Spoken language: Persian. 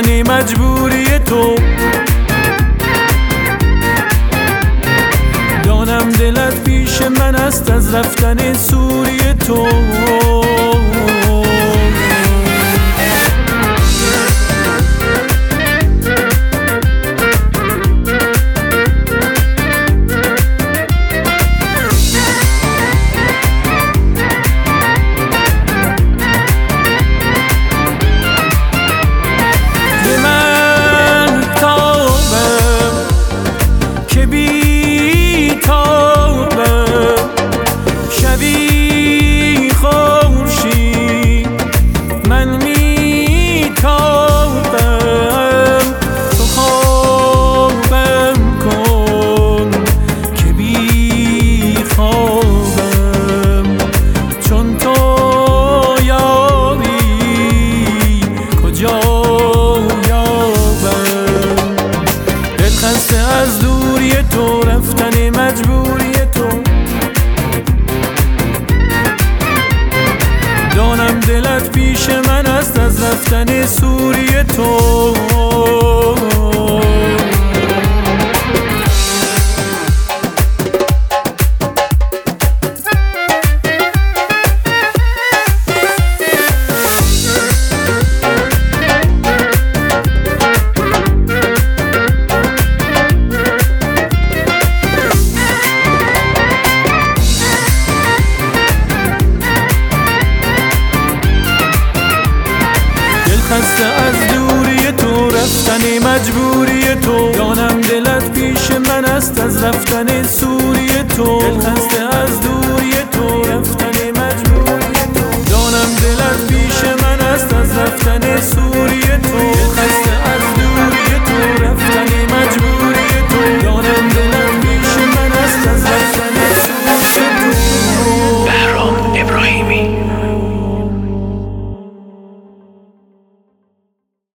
رفتن مجبوری تو. دانم دلت پیش من است از رفتن سوری تو. از دوری تو، رفتن مجبوری تو. دانم دلت پیش من است از رفتن سوری تو. خسته از دوری تو، رفتن مجبوری تو. دانم دلت پیش من است از رفتن سوری تو. خسته از دوری تو،